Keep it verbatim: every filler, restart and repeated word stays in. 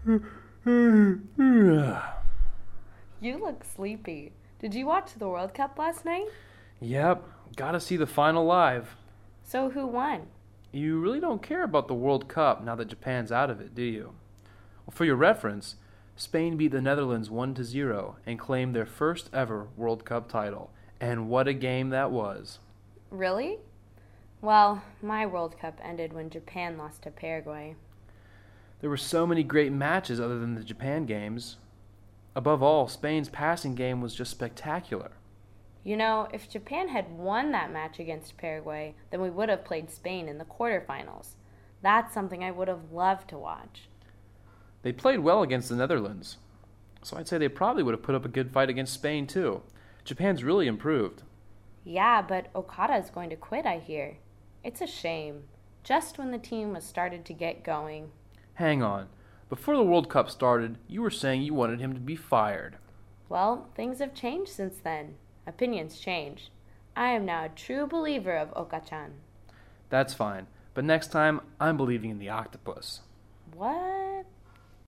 You look sleepy. Did you watch the World Cup last night? Yep, gotta see the final live. So who won? You really don't care about the World Cup now that Japan's out of it, do you? Well, for your reference, Spain beat the Netherlands one to zero and claimed their first ever World Cup title. And what a game that was. Really? Well, my World Cup ended when Japan lost to Paraguay. There were so many great matches other than the Japan games. Above all, Spain's passing game was just spectacular. You know, if Japan had won that match against Paraguay, then we would have played Spain in the quarterfinals. That's something I would have loved to watch. They played well against the Netherlands, so I'd say they probably would have put up a good fight against Spain too. Japan's really improved. Yeah, but Okada is going to quit, I hear. It's a shame. Just when the team was started to get going. Hang on. Before the World Cup started, you were saying you wanted him to be fired. Well, things have changed since then. Opinions change. I am now a true believer of Oka-chan. That's fine, but next time I'm believing in the octopus. What?